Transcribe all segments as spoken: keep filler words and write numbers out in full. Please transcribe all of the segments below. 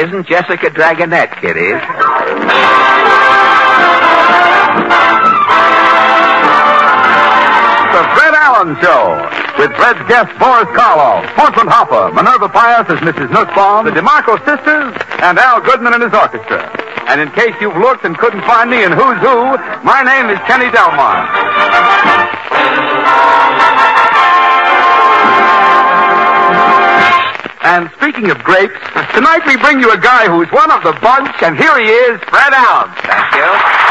isn't Jessica Dragonette, kiddies. The Fred Allen Show, with Fred's guests Boris Karloff, Portland Hopper, Minerva Pius as Missus Nussbaum, the DeMarco sisters, and Al Goodman and his orchestra. And in case you've looked and couldn't find me in Who's Who, my name is Kenny Delmar. And speaking of grapes, tonight we bring you a guy who's one of the bunch, and here he is, Fred Allen. Thank you.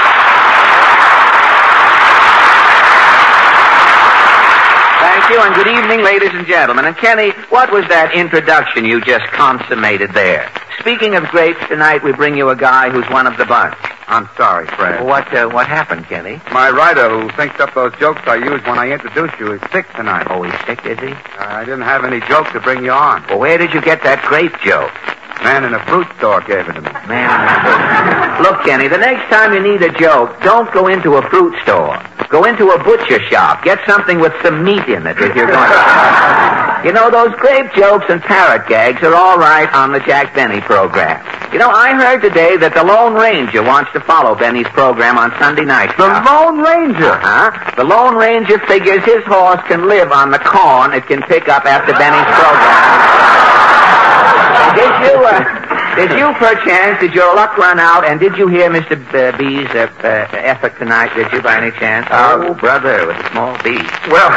Thank you, and good evening, ladies and gentlemen. And Kenny, what was that introduction you just consummated there? Speaking of grapes, tonight we bring you a guy who's one of the bunch. I'm sorry, Fred. What uh, what happened, Kenny? My writer who thinks up those jokes I used when I introduced you is sick tonight. Oh, he's sick, is he? I didn't have any joke to bring you on. Well, where did you get that grape joke? Man in a fruit store gave it to me. Man in a fruit. Look, Kenny, the next time you need a joke, don't go into a fruit store. Go into a butcher shop. Get something with some meat in it if you're going to... You know, those grape jokes and parrot gags are all right on the Jack Benny program. You know, I heard today that the Lone Ranger wants to follow Benny's program on Sunday nights. The Lone Ranger? Uh-huh. The Lone Ranger figures his horse can live on the corn it can pick up after Benny's program. Did you, uh, did you, perchance, did your luck run out, and did you hear Mister B- B's uh, uh, effort tonight, did you, by any chance? Uh, oh, brother, with a small B. Well,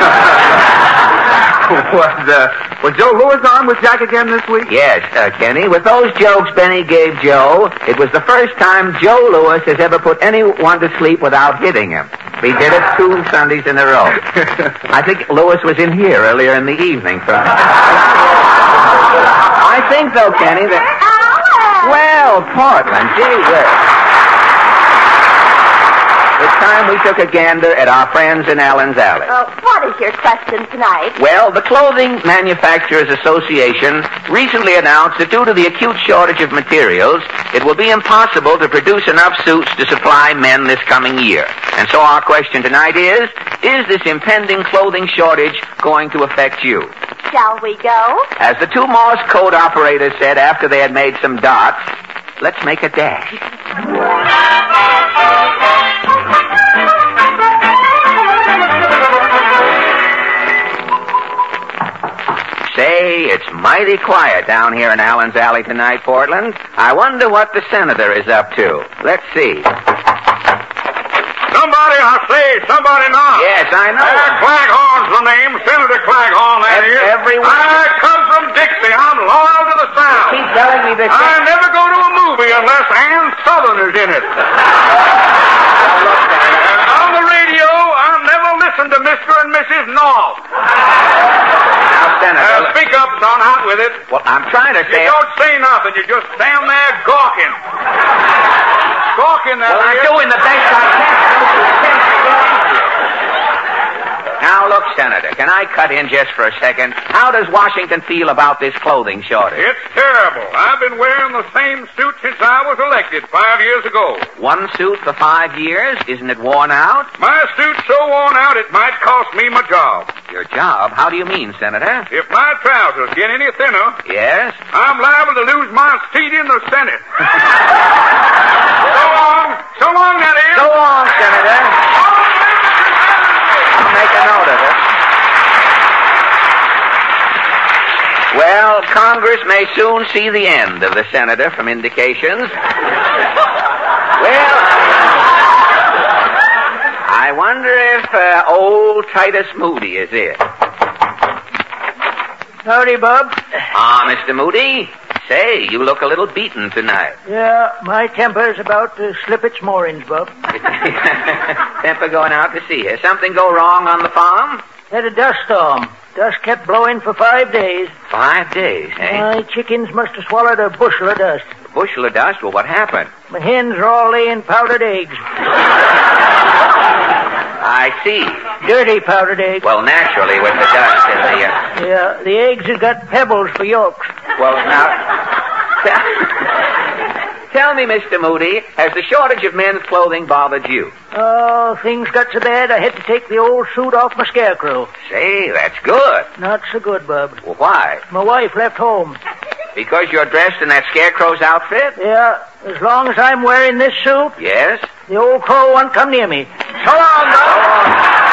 was, uh, was Joe Lewis on with Jack again this week? Yes, uh, Kenny. With those jokes Benny gave Joe, it was the first time Joe Lewis has ever put anyone to sleep without hitting him. He did it two Sundays in a row. I think Lewis was in here earlier in the evening. For... I think, though, Kenny, that... Well, Portland, gee whiz. It's time we took a gander at our friends in Allen's Alley. Uh, what is your question tonight? Well, the Clothing Manufacturers Association recently announced that due to the acute shortage of materials, it will be impossible to produce enough suits to supply men this coming year. And so our question tonight is, is this impending clothing shortage going to affect you? Shall we go? As the two Morse code operators said after they had made some dots, let's make a dash. Say, it's mighty quiet down here in Allen's Alley tonight, Portland. I wonder what the senator is up to. Let's see. Somebody, I say, somebody knock. Yes, I know. Uh, Claghorn's the name, Senator Claghorn, that Ev- is. everyone- I come from Dixie. I'm loyal to the South. Keep telling me that... I never go to a movie unless Ann Southerner's in it. And on the radio, I'll never listen to Mister and Missus North. Now, Senator... Uh, speak up, son, out with it. Well, I'm trying to You say... don't say nothing. You just stand there gawking. Gawking, that Well, I'm is. doing the best I can. Now, look, Senator, can I cut in just for a second? How does Washington feel about this clothing shortage? It's terrible. I've been wearing the same suit since I was elected five years ago. One suit for five years? Isn't it worn out? My suit's so worn out it might cost me my job. Your job? How do you mean, Senator? If my trousers get any thinner, Yes? I'm liable to lose my seat in the Senate. So long. So long, that is. So long, Senator. I'll make a note of it. Well, Congress may soon see the end of the senator from indications. Well, I wonder if uh, old Titus Moody is it. Howdy, Bob. Ah, Mister Moody. Say, you look a little beaten tonight. Yeah, my temper's about to slip its moorings, Bob. Temper going out to sea here. Something go wrong on the farm? Had a dust storm. Dust kept blowing for five days. Five days, eh? My chickens must have swallowed a bushel of dust. A bushel of dust? Well, what happened? My hens are all laying powdered eggs. I see. Dirty powdered eggs. Well, naturally, with the dust in the... Uh... Yeah, the eggs have got pebbles for yolks. Well, now... Tell me, Mister Moody, has the shortage of men's clothing bothered you? Oh, things got so bad I had to take the old suit off my scarecrow. Say, that's good. Not so good, Bub. Well, why? My wife left home. Because you're dressed in that scarecrow's outfit? Yeah, as long as I'm wearing this suit, Yes? the old crow won't come near me. So long, though.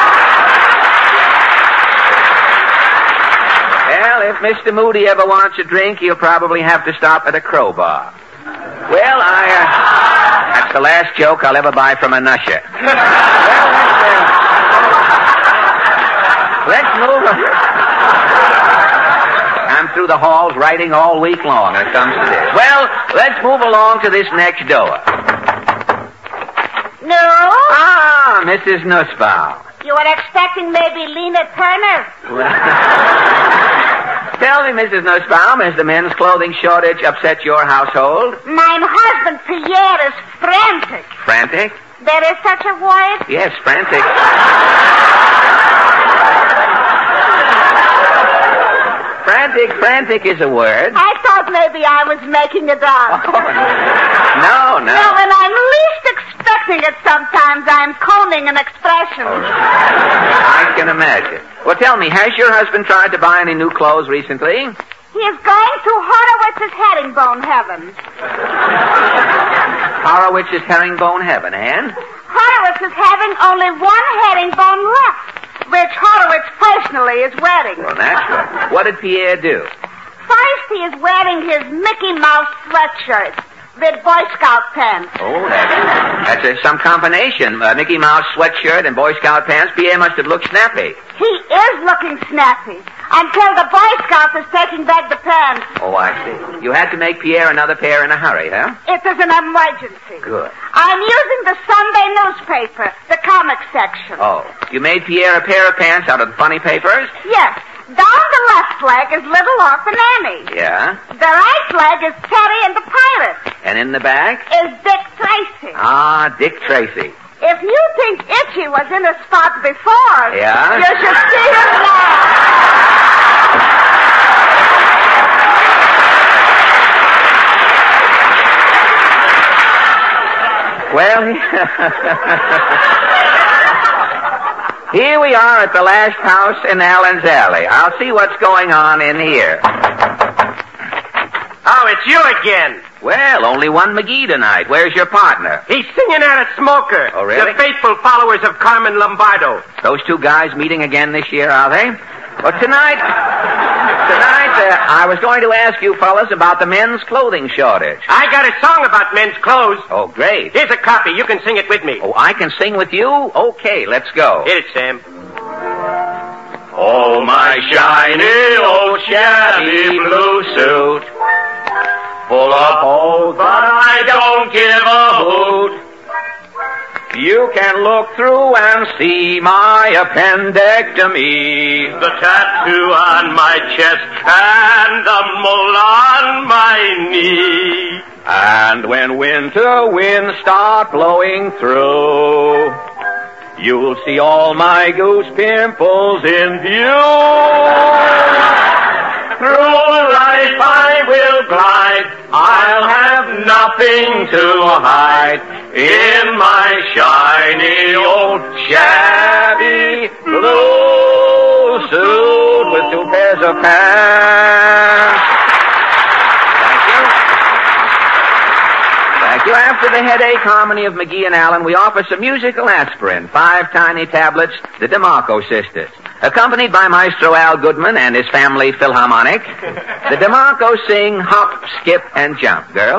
Well, if Mister Moody ever wants a drink, he'll probably have to stop at a crowbar. Well, I, uh, that's the last joke I'll ever buy from a nusher. Well, let's, uh, let's move on. I'm through the halls writing all week long when it comes to this. Well, let's move along to this next door. No? Ah, Missus Nussbaum. You were expecting maybe Lena Turner? Tell me, Missus Nussbaum, has the men's clothing shortage upset your household? My husband, Pierre, is frantic. Frantic? There is such a word? Yes, frantic. Frantic, frantic is a word. I thought maybe I was making it up. Oh, no, no. No, when I'm least expecting it sometimes, I'm coning an expression. I can imagine. Well, tell me, has your husband tried to buy any new clothes recently? He is going to Horowitz's herringbone heaven. Horowitz's herringbone heaven, and? Horowitz is having only one herringbone left, which Horowitz personally is wearing. Well, that's good. What did Pierre do? First, he is wearing his Mickey Mouse sweatshirt with Boy Scout pants. Oh, that's, that's a, some combination. Uh, Mickey Mouse sweatshirt and Boy Scout pants. Pierre must have looked snappy. He is looking snappy until the Boy Scout is taking back the pants. Oh, I see. You had to make Pierre another pair in a hurry, huh? It is an emergency. Good. I'm using the Sunday newspaper, the comic section. Oh, you made Pierre a pair of pants out of the funny papers? Yes. Down the left leg is Little Orphan Annie. Yeah. The right leg is Terry and the Pirates. And in the back? Is Dick Tracy. Ah, Dick Tracy. If you think Itchy was in a spot before, Yeah? you should see him now. Well, here we are at the last house in Allen's Alley. I'll see what's going on in here. Oh, it's you again. Well, only one McGee tonight. Where's your partner? He's singing at a smoker. Oh, really? The faithful followers of Carmen Lombardo. Those two guys meeting again this year, are they? Well, tonight, tonight, uh, I was going to ask you fellas about the men's clothing shortage. I got a song about men's clothes. Oh, great. Here's a copy. You can sing it with me. Oh, I can sing with you? Okay, let's go. Hit it, Sam. Oh, my shiny old shabby blue suit, full of holes, but I don't give a hoot. You can look through and see my appendectomy, The tattoo on my chest and the mole on my knee. and when winter winds start blowing through, you'll see all my goose pimples in view. Through life I will glide, I'll have nothing to hide in my shiny old shabby blue suit with two pairs of pants. Thank you. Thank you. After the headache harmony of McGee and Allen, we offer some musical aspirin, five tiny tablets, the DeMarco sisters. Accompanied by Maestro Al Goodman and his family Philharmonic, the DeMarco sing Hop, Skip, and Jump. Girl?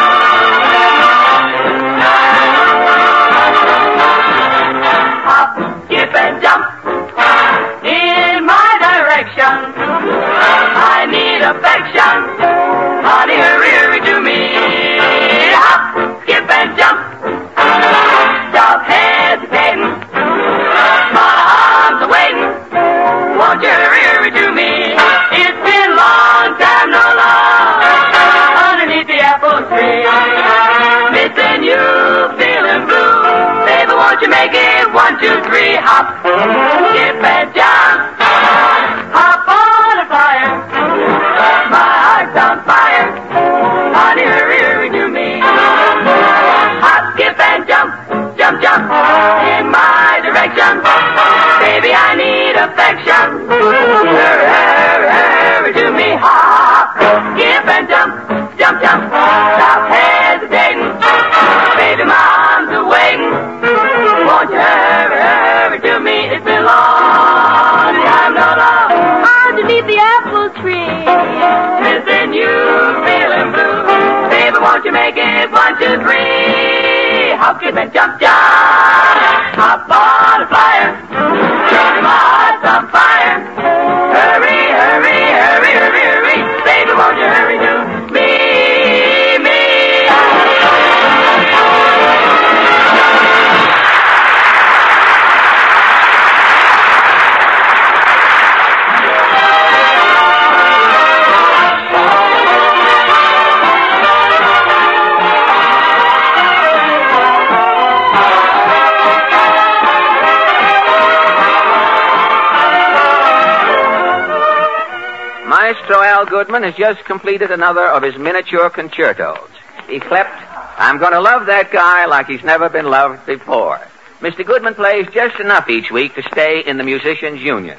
Hop, skip, and jump in my direction. I need affection. Honey, hurry to me. Hop, skip, and jump. Stop hesitating. My arms are waiting. Won't you hurry to me? It's been a long time, no love, underneath the apple tree. Missing you, feeling blue. Baby, won't you make it one, two, three, hop, skip, and jump. Hop on a fire. My heart's on fire. Honey, hurry to me. Hop, skip, and jump, jump, jump in my direction. Baby, I need affection. Hurry, hurry, hurry to me. Hop, skip, and jump. Stop hesitating. Baby, my arms are waiting. Won't you hurry, hurry to me? It's been a long time, no love. Underneath the apple tree. Missing you, feeling blue. Baby, won't you make it one, two, three? Hop, skip, and jump, jump. Hop on a flyer. Baby, my heart's on fire. Hurry, hurry, hurry, hurry, hurry. Baby, won't you hurry to me, me? Maestro Al Goodman has just completed another of his miniature concertos. He clept, I'm going to love that guy like he's never been loved before. Mister Goodman plays just enough each week to stay in the Musicians' Union.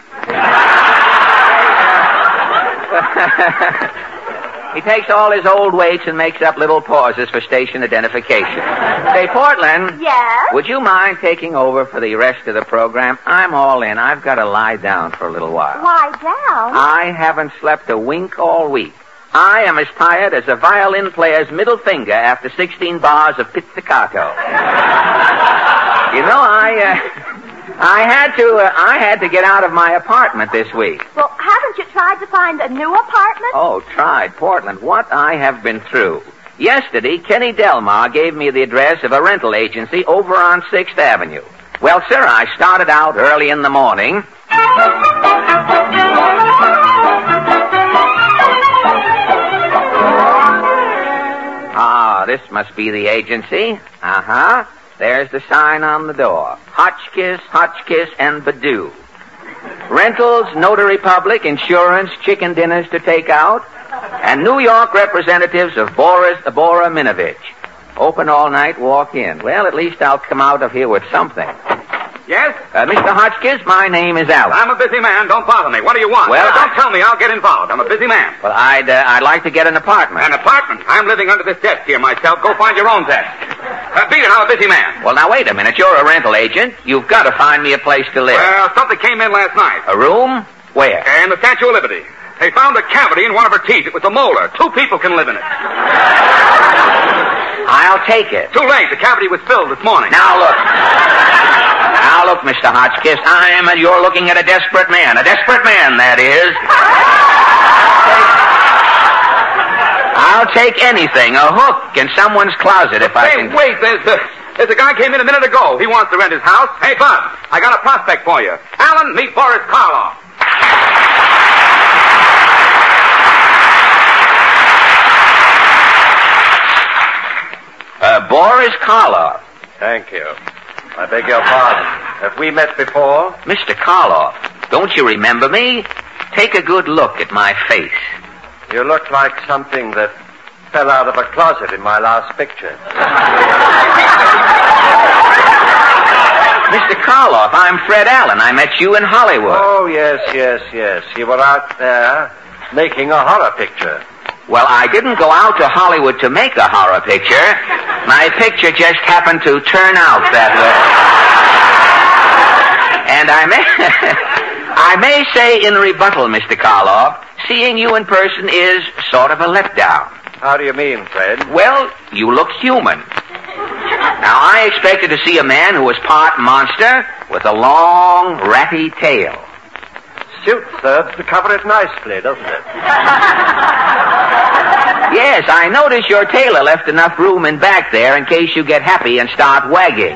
He takes all his old weights and makes up little pauses for station identification. Say, Portland. Yes? Would you mind taking over for the rest of the program? I'm all in. I've got to lie down for a little while. Lie down? I haven't slept a wink all week. I am as tired as a violin player's middle finger after sixteen bars of pizzicato. You know, I, uh, I had to, uh, I had to get out of my apartment this week. Well, haven't you tried to find a new apartment? Oh, tried, Portland. What I have been through. Yesterday, Kenny Delmar gave me the address of a rental agency over on sixth Avenue. Well, sir, I started out early in the morning. Ah, this must be the agency. Uh-huh. There's the sign on the door. Hotchkiss, Hotchkiss, and Badoo. Rentals, notary public, insurance, chicken dinners to take out, and New York representatives of Boris Bora Minovich. Open all night, walk in. Well, at least I'll come out of here with something. Yes? Uh, Mister Hotchkiss, my name is Alan. I'm a busy man. Don't bother me. What do you want? Well, Uh, don't I- tell me. I'll get involved. I'm a busy man. Well, I'd, uh, I'd like to get an apartment. An apartment? I'm living under this desk here myself. Go find your own desk. Uh, beat it. I'm a busy man. Well, now, wait a minute. You're a rental agent. You've got to find me a place to live. Well, something came in last night. A room? Where? And the Statue of Liberty. They found a cavity in one of her teeth. It was a molar. Two people can live in it. I'll take it. Too late. The cavity was filled this morning. Now, look. Now, look, Mister Hotchkiss. I am, and you're looking at a desperate man. A desperate man, that is. I'll take anything. A hook in someone's closet if I Hey, can... wait. There's a, there's a guy came in a minute ago. He wants to rent his house. Hey, Bud, I got a prospect for you. Alan, meet Boris Karloff. Uh, Boris Karloff. Thank you. I beg your pardon. Have we met before? Mister Karloff, don't you remember me? Take a good look at my face. You look like something that fell out of a closet in my last picture. Mister Karloff, I'm Fred Allen. I met you in Hollywood. Oh, yes, yes, yes. You were out there making a horror picture. Well, I didn't go out to Hollywood to make a horror picture. My picture just happened to turn out that way. And I may, I may say in rebuttal, Mister Karloff, seeing you in person is sort of a letdown. How do you mean, Fred? Well, you look human. Now, I expected to see a man who was part monster with a long, ratty tail. Suit serves to cover it nicely, doesn't it? Yes, I notice your tailor left enough room in back there in case you get happy and start wagging.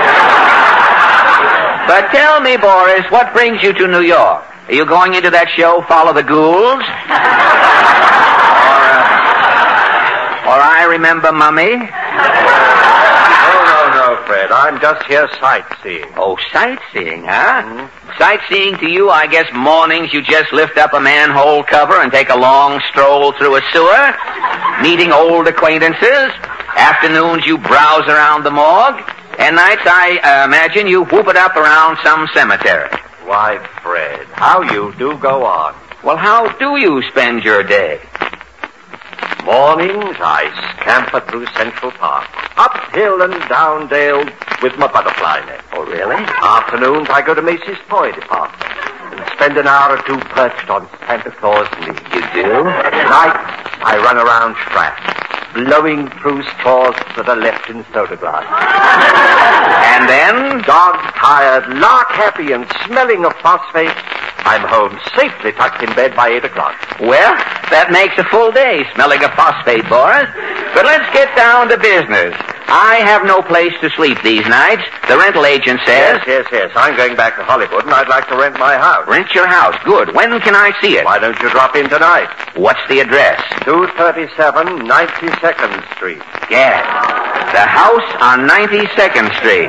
But tell me, Boris, what brings you to New York? Are you going into that show, Follow the Ghouls? or, uh, or I Remember Mummy? Oh, no, no, Fred. I'm just here sightseeing. Oh, sightseeing, huh? Mm-hmm. Sightseeing to you, I guess mornings you just lift up a manhole cover and take a long stroll through a sewer, meeting old acquaintances. Afternoons you browse around the morgue. And nights, I uh, imagine, you whoop it up around some cemetery. Why, Fred, how you do go on. Well, how do you spend your day? Mornings, I scamper through Central Park, up hill and down dale with my butterfly net. Oh, really? Afternoons, I go to Macy's toy department and spend an hour or two perched on Santa Claus leaves. You do? Nights, I run around Stratton, blowing through straws that are left in soda glass. And then? Dog-tired, lark-happy, and smelling of phosphate, I'm home safely tucked in bed by eight o'clock. Well, that makes a full day smelling of phosphate, Boris. But let's get down to business. I have no place to sleep these nights. The rental agent says... Yes, yes, yes. I'm going back to Hollywood, and I'd like to rent my house. Rent your house. Good. When can I see it? Why don't you drop in tonight? What's the address? two thirty-seven ninety-second Street. Yes. The house on ninety-second Street.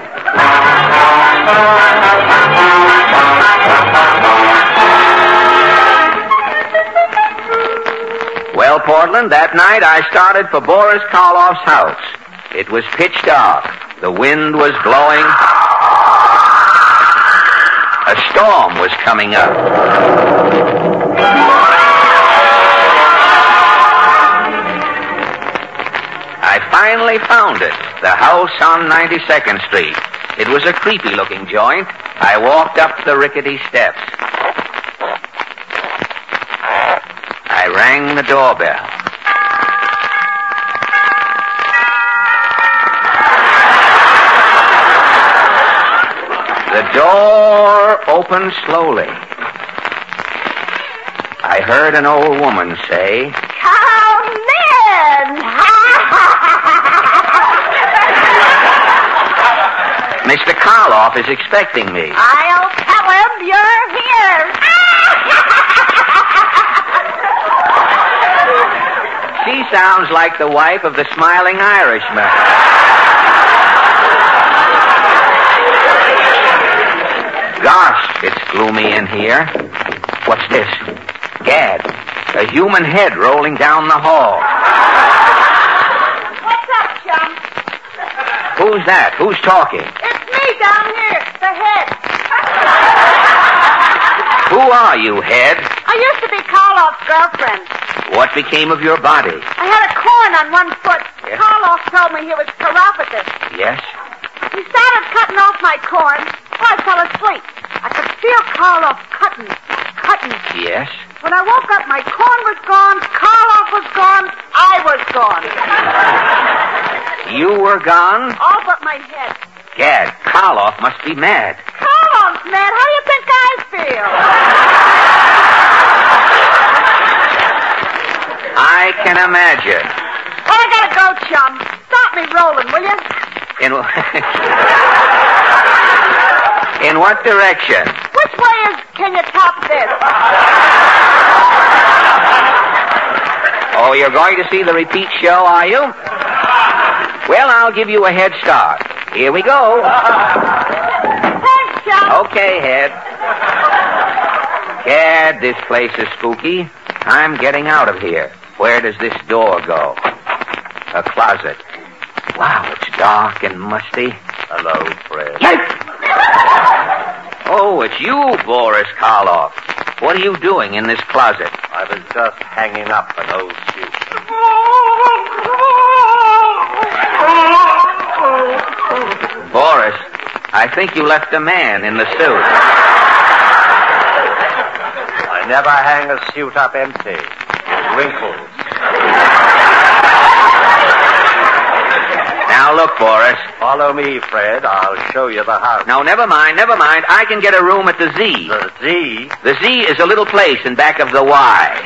Well, Portland, that night I started for Boris Karloff's house. It was pitch dark. The wind was blowing. A storm was coming up. I finally found it, the house on ninety-second Street. It was a creepy-looking joint. I walked up the rickety steps. I rang the doorbell. The door opened slowly. I heard an old woman say, Come in! Mister Karloff is expecting me. I'll tell him you're here. She sounds like the wife of the smiling Irishman. Gosh, it's gloomy in here. What's this? Gad, a human head rolling down the hall. What's up, chum? Who's that? Who's talking? It's me down here, the head. Who are you, head? I used to be Karloff's girlfriend. What became of your body? I had a corn on one foot. Yes? Karloff told me he was chiropodist. Yes? He started cutting off my corn. Oh, I fell asleep. I could feel Karloff cutting, cutting. Yes? When I woke up, my corn was gone, Karloff was gone, I was gone. You were gone? All but my head. Gad, Karloff must be mad. Karloff's mad. How do you think I feel? I can imagine. Well, I gotta go, chum. Stop me rolling, will you? In, in what direction? Which way is can you top this? Oh, you're going to see the repeat show, are you? Well, I'll give you a head start. Here we go. Thanks, chum. Okay, head. Gad, this place is spooky. I'm getting out of here. Where does this door go? A closet. Wow, it's dark and musty. Hello, Fred. Oh, it's you, Boris Karloff. What are you doing in this closet? I was just hanging up an old suit. Boris, I think you left a man in the suit. I never hang a suit up empty. Wrinkles. Now look, Boris. Follow me, Fred. I'll show you the house. No, never mind, never mind. I can get a room at the Z. The Z? The Z is a little place in back of the Y.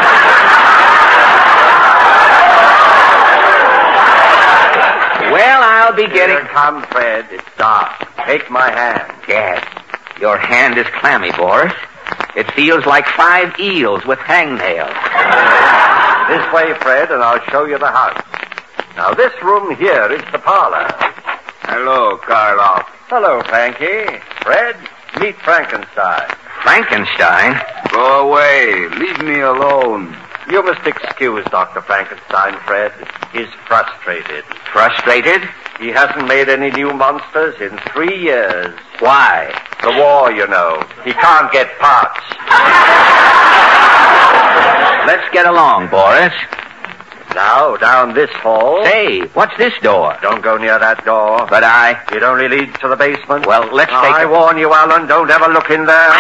Well, I'll be getting... Here, come, Fred. It's dark. Take my hand. Gad, your hand is clammy, Boris. It feels like five eels with hangnails. This way, Fred, and I'll show you the house. Now, this room here is the parlor. Hello, Karloff. Hello, Frankie. Fred, meet Frankenstein. Frankenstein? Go away. Leave me alone. You must excuse Doctor Frankenstein, Fred. He's frustrated. Frustrated? He hasn't made any new monsters in three years. Why? The war, you know. He can't get parts. Let's get along, Boris. Now, down this hall. Say, what's this door? Don't go near that door. But I... It only leads to the basement. Well, let's now, take I it. warn you, Alan, don't ever look in there.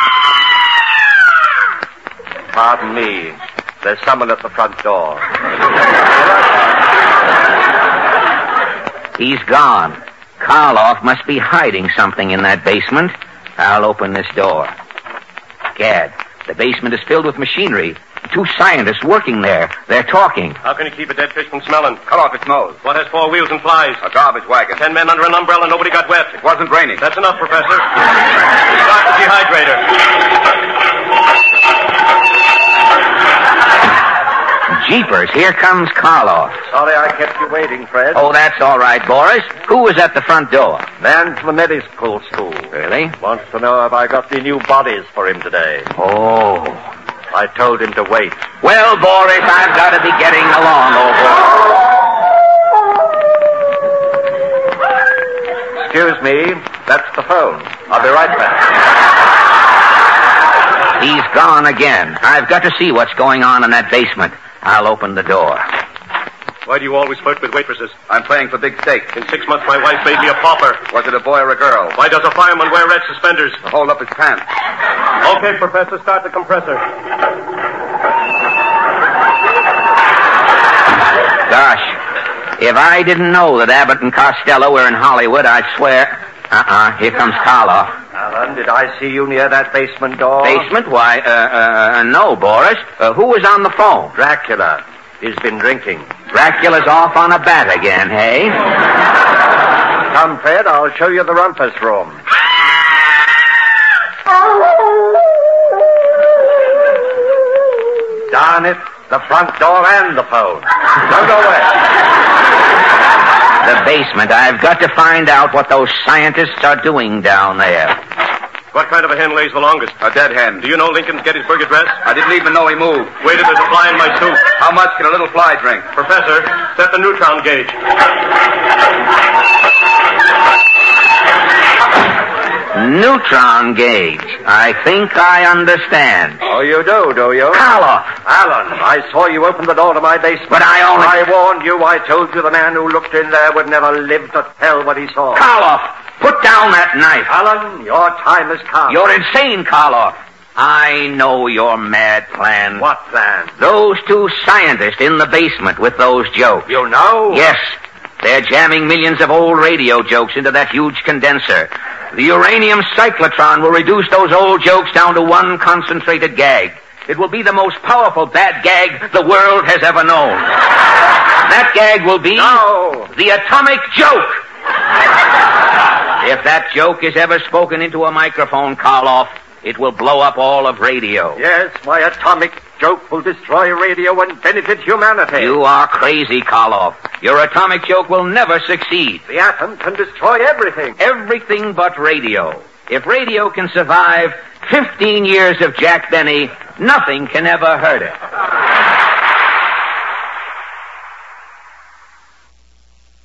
Pardon me. There's someone at the front door. He's gone. Karloff must be hiding something in that basement. I'll open this door. Gad, the basement is filled with machinery. Two scientists working there. They're talking. How can you keep a dead fish from smelling? Cut off its nose. What has four wheels and flies? A garbage wagon. Ten men under an umbrella, nobody got wet. It wasn't raining. That's enough, Professor. Start the dehydrator. Jeepers, here comes Karloff. Sorry I kept you waiting, Fred. Oh, that's all right, Boris. Who was at the front door? Man from the medical school. Really? Wants to know if I got any new bodies for him today. Oh. I told him to wait. Well, Boris, I've got to be getting along, old boy. Excuse me. That's the phone. I'll be right back. He's gone again. I've got to see what's going on in that basement. I'll open the door. Why do you always flirt with waitresses? I'm playing for big stakes. In six months, my wife made me a pauper. Was it a boy or a girl? Why does a fireman wear red suspenders? To hold up his pants. Okay, Professor, start the compressor. Gosh, if I didn't know that Abbott and Costello were in Hollywood, I'd swear... Uh-uh, here comes Karloff. Alan, did I see you near that basement door? Basement? Why, uh, uh, no, Boris. Uh, who was on the phone? Dracula. He's been drinking. Dracula's off on a bat again, hey? Come, Fred, I'll show you the rumpus room. Darn it, the front door and the phone. Don't go away. The basement. I've got to find out what those scientists are doing down there. What kind of a hen lays the longest? A dead hen. Do you know Lincoln's Gettysburg Address? I didn't even know he moved. Wait till there's a fly in my soup. How much can a little fly drink? Professor, set the neutron gauge. Neutron gauge. I think I understand. Oh, you do, do you? Karloff. Alan, I saw you open the door to my basement. But I only... I warned you. I told you the man who looked in there would never live to tell what he saw. Karloff, put down that knife. Alan, your time has come. You're insane, Karloff. I know your mad plan. What plan? Those two scientists in the basement with those jokes. You know? Yes. They're jamming millions of old radio jokes into that huge condenser. The uranium cyclotron will reduce those old jokes down to one concentrated gag. It will be the most powerful bad gag the world has ever known. That gag will be... No. The atomic joke. If that joke is ever spoken into a microphone, Karloff, it will blow up all of radio. Yes, my atomic joke will destroy radio and benefit humanity. You are crazy, Karloff. Your atomic joke will never succeed. The atom can destroy everything. Everything but radio. If radio can survive fifteen years of Jack Benny, nothing can ever hurt it.